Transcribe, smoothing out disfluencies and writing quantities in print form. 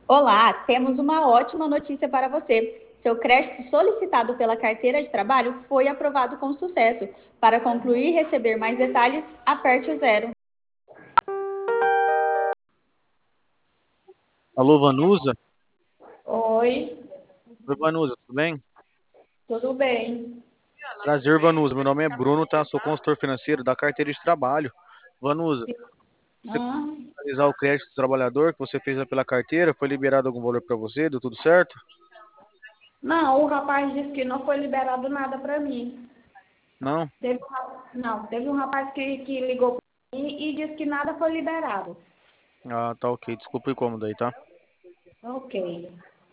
Olá, temos uma ótima notícia para você. Seu crédito solicitado pela carteira de trabalho foi aprovado com sucesso. Para concluir e receber mais detalhes, aperte o zero. Alô, Vanusa? Oi, Oi, Vanusa, tudo bem? tudo bem? Prazer, Vanusa. Meu nome é Bruno, tá? Sou consultor financeiro da carteira de trabalho. Vanusa, você pode Ah, analisar o crédito do trabalhador que você fez pela carteira? Foi liberado algum valor para você? Deu tudo certo? não, o rapaz disse que não foi liberado nada para mim. Não? Teve um rapaz que ligou para mim e disse que nada foi liberado. Ah, tá ok. Desculpa o incômodo aí, tá? Ok.